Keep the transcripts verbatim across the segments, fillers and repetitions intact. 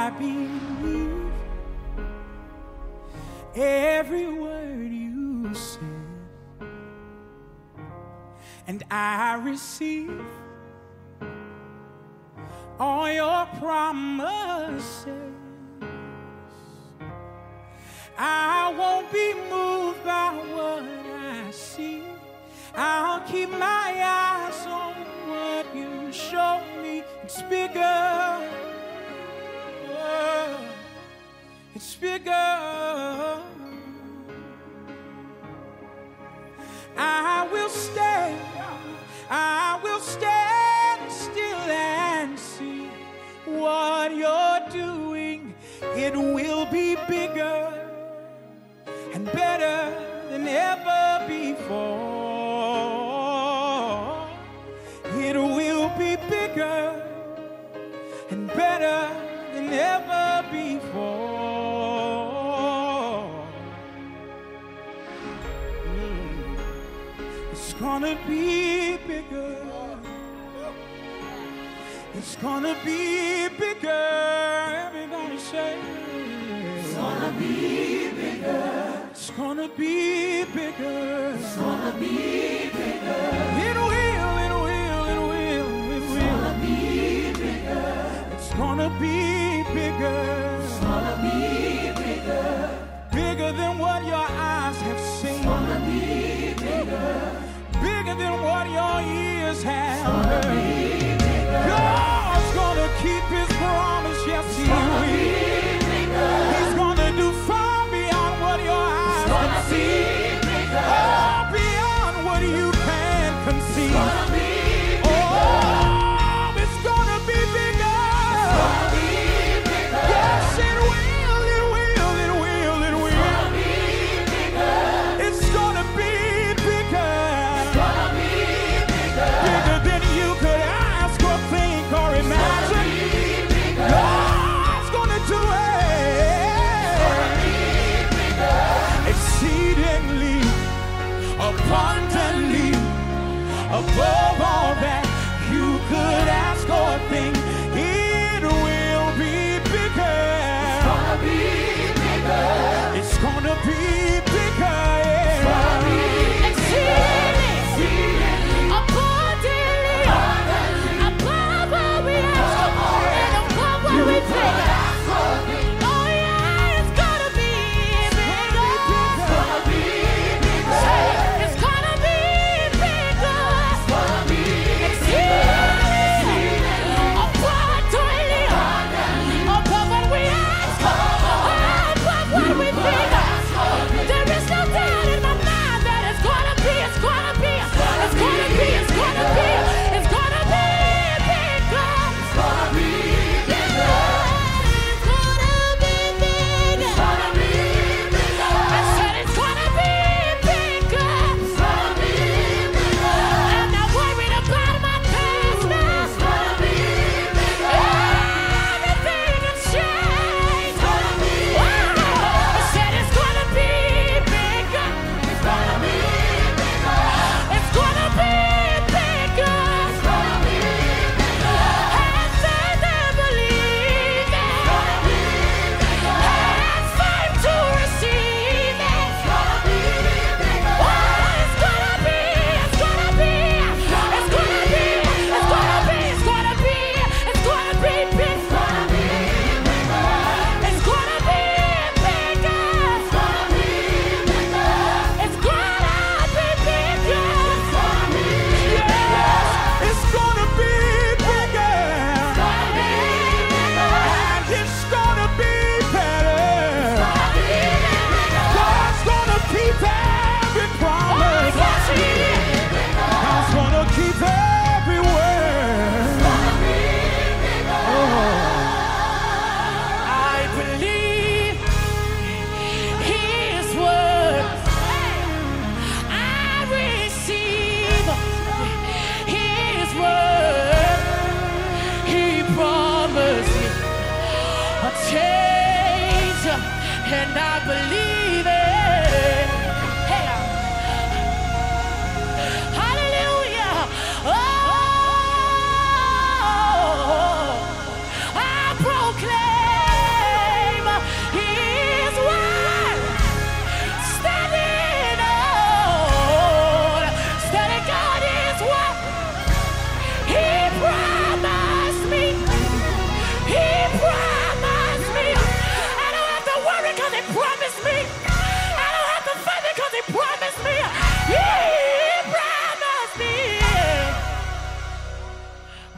I believe every word you said, and I receive all your promises. I won't be moved by what I see. I'll keep my eyes on what you show me. It's bigger. Oh, it's bigger. I will stay. I will stand still and see what you're doing. It will be bigger and better than ever before. It will be bigger and better than ever before. Mm. It's gonna be bigger. It's gonna be bigger. Everybody say it's gonna be bigger. It's gonna be bigger. It's gonna be bigger. It will, it will, it will, it will. It's gonna be bigger. It's gonna be bigger. It's gonna be bigger. Bigger than what your eyes have seen. It's gonna be bigger. Bigger than what your ears have heard. God's gonna keep his promise, yes he will. He's gonna do far beyond what your eyes can see. Oh, beyond what you can conceive. Oh, it's gonna be bigger. Yes, it will, it will, it will, it will. It's gonna be bigger. Bigger than you could ask or think or imagine. God's gonna do it exceedingly, abundantly, above all that you could ask or think. It will be bigger. It's gonna be bigger. It's gonna be exceedingly, abundantly, above what we ask and above what we think. Oh yeah, it's gonna be bigger. It's gonna be bigger. It's gonna be bigger.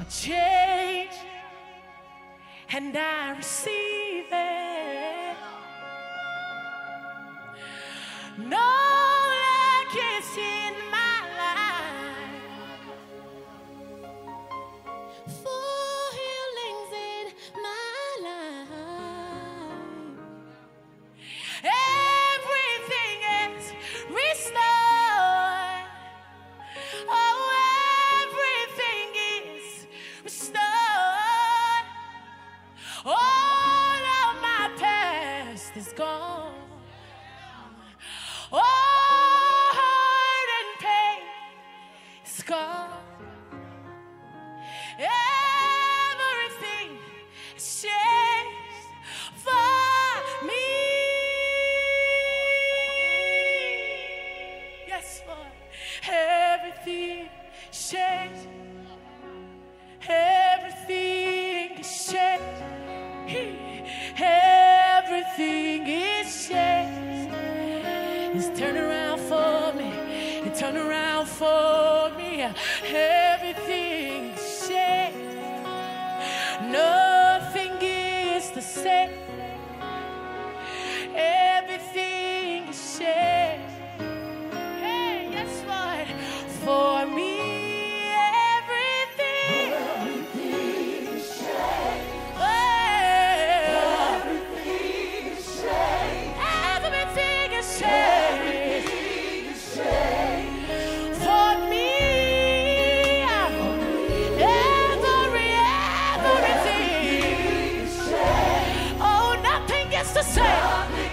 change, and I receive it. No lack is in my life, full healings in my life. Everything is restored. Oh, everything is restored. All of my past is gone. All hurt and pain is gone. Everything is changed for me. Yes, Lord. Everything is changed. Everything is changed. Everything is changed. It's turned around for me. It turned around for me. Everything is changed. Nothing is the same. Everything is changed. Hey, yes, Lord. For me, everything. Everything is changed. Everything is changed. Everything is changed. For me, every, everything. Oh, nothing is the same.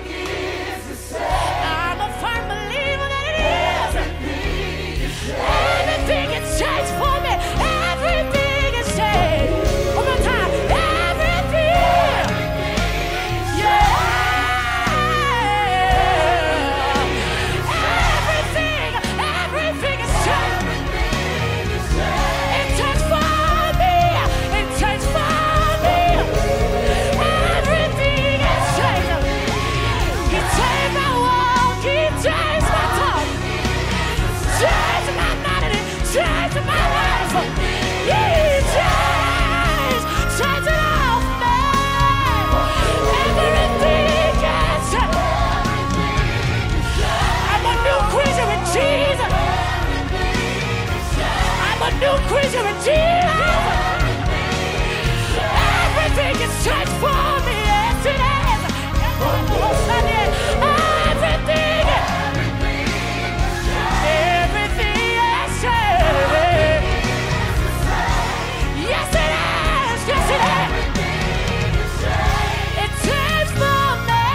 I'm a firm believer that it is. Everything is changed for me. Everything is changed. One more time. Everything. Yeah. Everything. Everything is changed. It changed for me. It changed for me. Everything is changed. He changed my walk. He changed my talk. Changed my melody. Changed my life. He changed. Changed it all for me. Everything is changed. I'm a new creature in Jesus. I'm a new creature in Jesus. Everything is changed for me. Yes, it is. Everything. Everything is changed. Yes, it is. Yes, it is. It changed for me.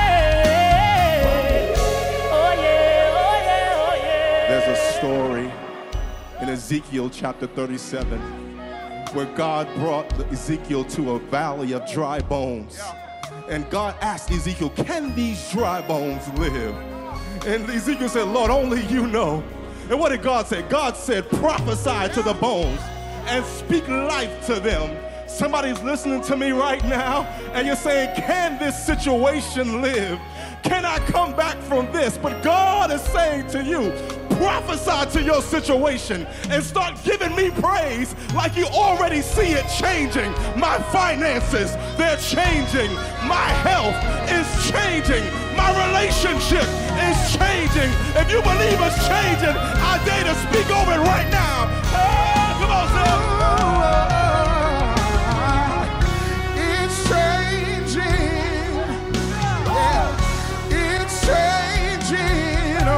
Oh, yeah. Oh, yeah. Oh, yeah. There's a story in Ezekiel chapter thirty-seven where God brought Ezekiel to a valley of dry bones. And God asked Ezekiel, can these dry bones live? And Ezekiel said, Lord, only you know. And what did God say? God said, prophesy to the bones and speak life to them. Somebody's listening to me right now, and you're saying, can this situation live? Can I come back from this? But God is saying to you, prophesy to your situation and start giving me praise like you already see it changing. My finances, they're changing. My health is changing. My relationship is changing. If you believe it's changing, I dare to speak over it right now. Oh, come on, son. It's changing. Yeah. It's changing. Oh,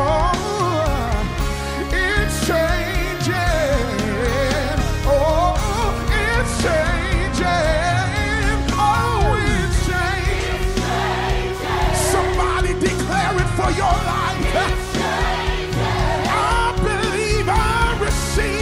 it's changing. Oh, it's changing. Oh, it's changing. Somebody declare it for your life. I believe I receive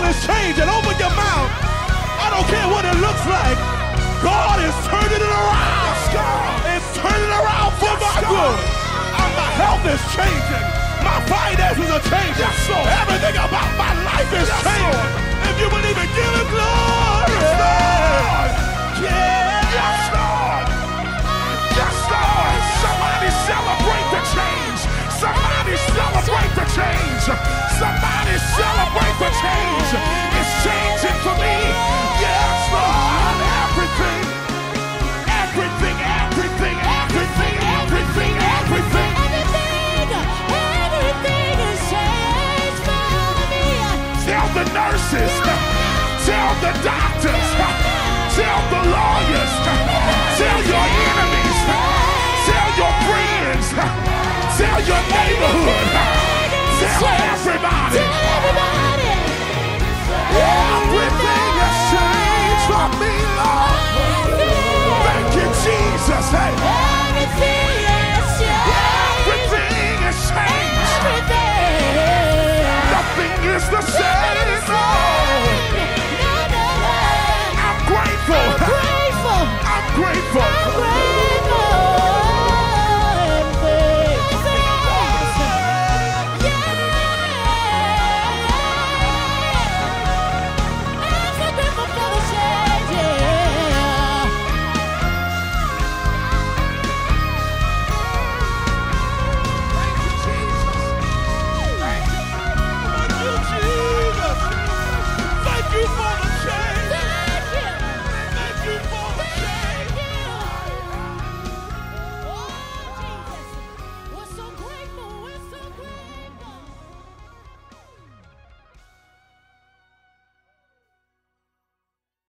is changing. Open your mouth. I don't care what it looks like. God is turning it around. It's turning around for my good. And my health is changing. My finances are changing. Everything about my life is changing. If you